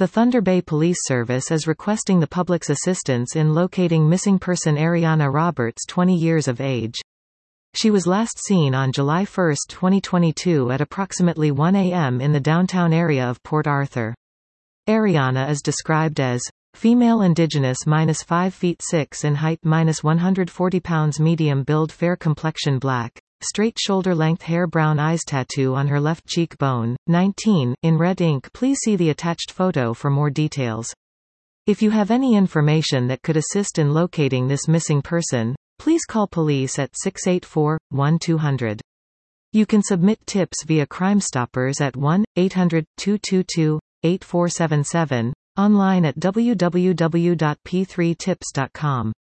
The Thunder Bay Police Service is requesting the public's assistance in locating missing person Ariana Roberts, 20 years of age. She was last seen on July 1, 2022 at approximately 1 a.m. in the downtown area of Port Arthur. Ariana is described as female, indigenous, -5 feet 6 in height, -140 pounds, medium build, fair complexion, black, straight shoulder length hair, brown eyes, tattoo on her left cheekbone, 19, in red ink. Please see the attached photo for more details. If you have any information that could assist in locating this missing person, please call police at 684-1200. You can submit tips via Crime Stoppers at 1-800-222-8477, online at www.p3tips.com.